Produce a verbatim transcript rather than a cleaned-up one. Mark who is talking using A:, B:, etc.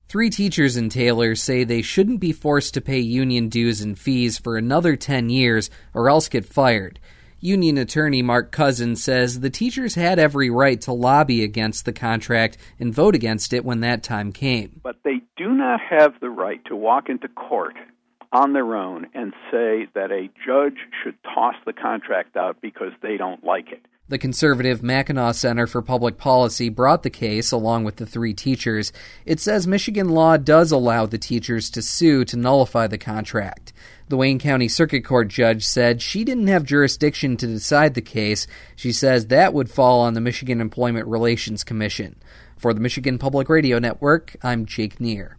A: Three teachers in Taylor say they shouldn't be forced to pay union dues and fees for another ten years or else get fired. Union attorney Mark Cousins says the teachers had every right to lobby against the contract and vote against it when that time came.
B: But they do not have the right to walk into court on their own and say that a judge should toss the contract out because they don't like it.
A: The conservative Mackinac Center for Public Policy brought the case along with the three teachers. It says Michigan law does allow the teachers to sue to nullify the contract. The Wayne County Circuit Court judge said she didn't have jurisdiction to decide the case. She says that would fall on the Michigan Employment Relations Commission. For the Michigan Public Radio Network, I'm Jake Neer.